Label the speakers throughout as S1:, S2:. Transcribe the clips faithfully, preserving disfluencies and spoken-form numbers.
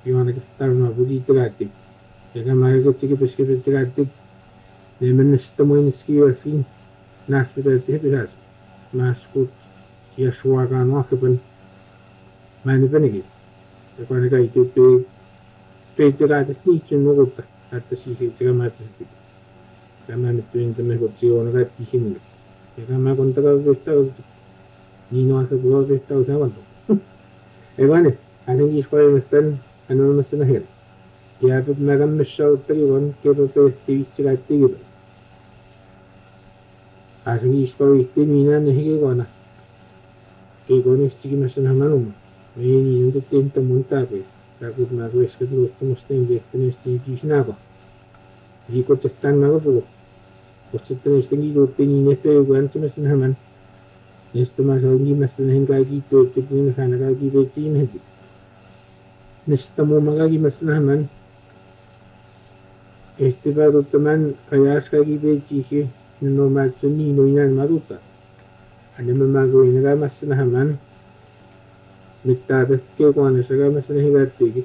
S1: Iwana kitarma buditagati. Ega maga chiki peski pechagati. Nemen stamoin skiwasin. Naspitati hepihas. Maskut yashwaga no happen. Mani penigi. The Quanica to pay. Pechagati speech in Nogota at the sea Chigamati. Kaman between the Megotio and Him. Ega Magontaga Vista. Nino as a blow Vista. Evan, I think he's quite a pen. Anonymous in the hill. The abbot Madame Michelle thirty-one capable of T V at the as he spoke, Timina and Higona. Gigon is Tigimas and Hamanum. Many in the Tinta Montabe. That would not risk it was to Mustang the Tennessee Gisnago. He got to stand Magabu. Was it the Tennessee to Tinny Nefe, Grantimus and Herman? Nestamas only must and Hengagi to Chicken Hanagagi with Jim Henry. Nestamo Magagi Masnaman. Este Baruttaman, Kayaskagi Beji, no Matsuni, no Inan Maruta. And the Mamago in Ramasnaman. Mita the Kekwan is a Ramas and Hivati.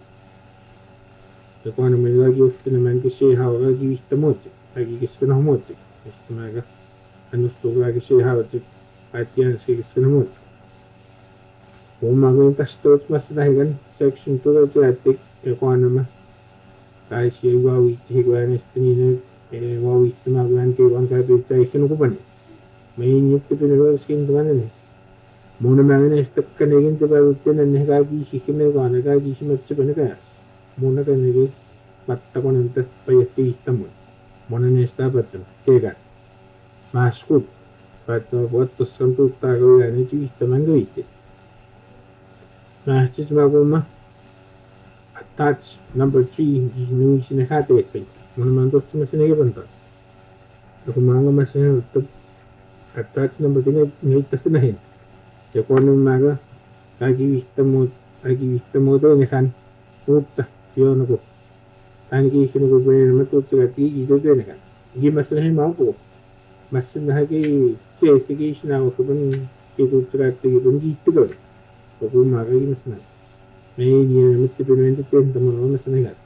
S1: The Quanamagi of the man to say how I give the motive. I give it a motive. Mister Maga. And to like say how it at the end is a motive. Umago in Pastor's Masnagan, section two of the attic, Equanima. I see Wawi, Higuanistin, Wawi, Magan, one cabbage, I can open it. May need to be the skin to one. Monaman is the Canadian to Barutin and Hagagi, Hikimega, Gagi, Shimachipanegas. Monaganigi, but the one in the by a feast someone. Monan is Tabatum, Kegan. Mass scoop, but what the some to Tago energy, the mango. Master Magoma. Attach number three is new in a hat weapon. Monument of Masinavanta. The Kumanga Masin attach number three need the Sinahin. The corner maga, I give the mood, I give the motor in the hand, Utta, Fionago. And give him a brain metal to a tea, the Denegan. Give us a him out. Masin Hagi says the gation now for them, people to that they don't eat together. The Kumaga in the snap. May you meet the entertain the Monomas and I got.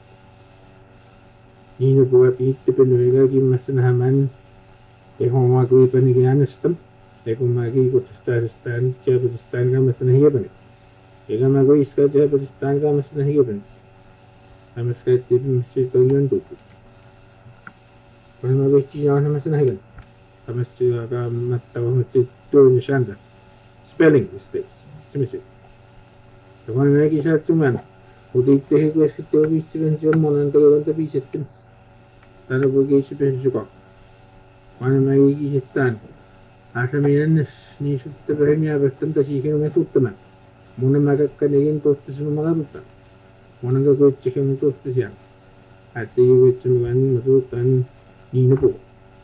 S1: You go up eat the Penega, give Masson Haman, a homework with an Ganistum, they go Maggie go to start a stand, Jabba to stand gamas and heaven. You got my way, Scott Jabba to stand gamas and heaven. I must get the Mister Young Duke. When I wish you on him as an heaven, I must do a matter doing the shanda. Spelling mistakes. Timothy. The one I get to man who did the Higgs to be still in German and the beach at them. That of a gate is Chicago. One of my wiggies is done. After me, and sneeze the Bremia, but them to see him at Utterman. Monamaga Canadian toast to Magaruta. One of the good chicken toast is young. At the which one was and Nina Pool.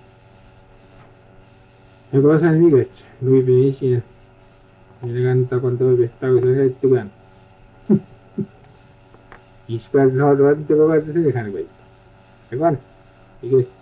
S1: I was an English, Louis Venetian. Eleganta quanto questa cosa che tu gan. Ispar hard one to go to the kind of way. Again, because